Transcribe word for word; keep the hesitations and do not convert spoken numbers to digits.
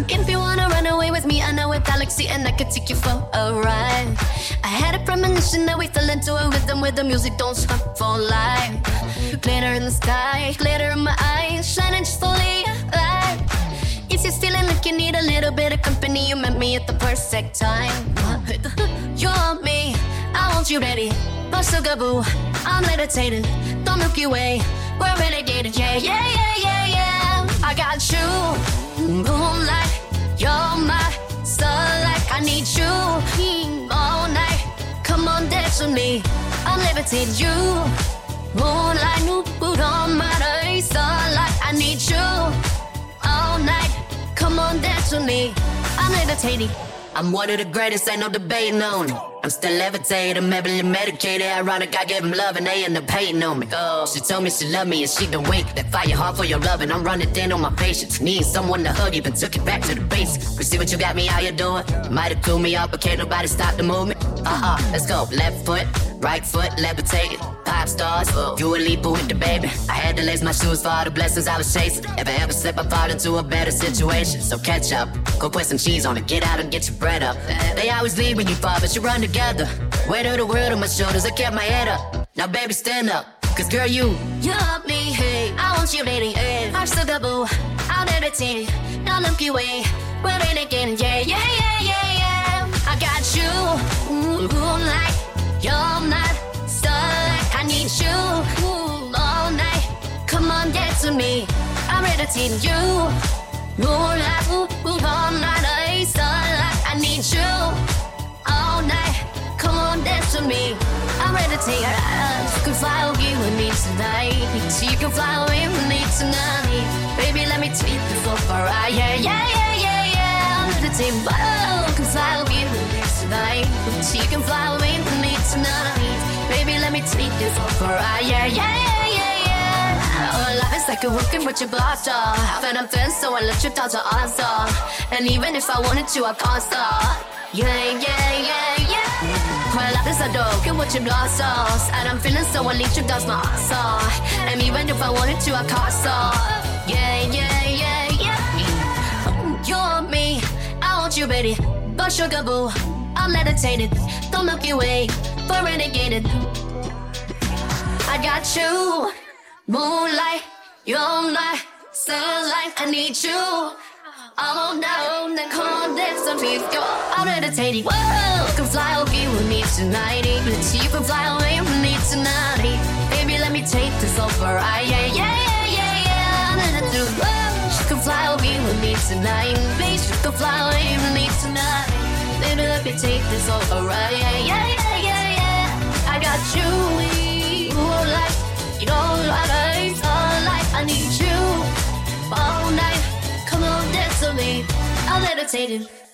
If you wanna run away with me, I know a galaxy and I could take you for a ride. I had a premonition that we fell into a rhythm where the music don't stop for life. Glitter in the sky, glitter in my eyes, shining just fully alive. If you're feeling like you need a little bit of company, you met me at the perfect time. You're me, I want you ready. Boo, I'm levitating, the Milky Way, we're renegaded. Yeah, yeah, yeah, yeah, yeah. I got you, moonlight, you're my starlight. I need you all night. Come on, dance with me. I'm levitating. You, moonlight, moon on my day, starlight. I need you all night. Come on, dance with me. I'm levitating. I'm one of the greatest, ain't no debating on it. I'm still levitating, I'm heavily medicated. Ironic, I gave them love and they end up hating on me. Oh, she told me she loved me and she been weak. That fire hard for your love and I'm running thin on my patience. Need someone to hug, even took it back to the basics. We see what you got me out here doing. Might have threw me off, but can't nobody stop the movement. Uh-uh, let's go. Left foot, right foot, levitating. Pop stars, oh, you a leaper with the baby. I had to lace my shoes for all the blessings I was chasing. If I ever slip, I fall into a better situation. So catch up, go put some cheese on it. Get out and get your bread up. They always leave when you fall, but you run together. Weight of the world on my shoulders, I kept my head up. Now baby, stand up, cause girl, you You love me, hey, I want you, lady, hey. I'm still boo, I'm levitating. Now look you way, we're in again. Yeah, yeah, yeah, yeah, yeah. I got you, moonlight, you're not starlight. I need you all night. Come on, dance with me. I'm meditating. You moonlight, all night, starlight. I need you all night. Come on, dance with me. I'm meditating. You can fly away with me tonight. You can fly away with me tonight. Baby, let me take you for a ride. Yeah, yeah, yeah, yeah, yeah. I'm meditating. You can fly away with me tonight. You can fly away with me tonight. Baby, let me take you for a ride. Yeah, yeah, yeah, yeah, yeah. Oh, life is like a working with your blast off. And I'm thin, so I let you down to answer. And even if I wanted to, I can't stop. Yeah, yeah, yeah, yeah. Well, life is a dog, get what you blast off. And I'm feeling so I let you down my ass off. And even if I wanted to, I can't stop. Yeah, yeah, yeah, yeah. You're me, I want you, baby. But sugar boo, I'm meditated. Don't look away, for renegaded. I got you, moonlight, you're my sunlight. I need you all night. Then come on, dance with me. I'm meditating. Whoa, you can fly away with me tonight. You can fly away with me tonight. Baby, let me take this over. Right? Yeah, yeah, yeah, yeah, yeah. I'm meditating. Whoa, you can fly away with me tonight. Baby, you can fly away with me tonight. Baby, let me take this over. Right? Yeah, yeah, yeah, yeah, yeah. I got you, moonlight, you know light, starlight. I need you all night. Come on, dance with me. I'm meditating.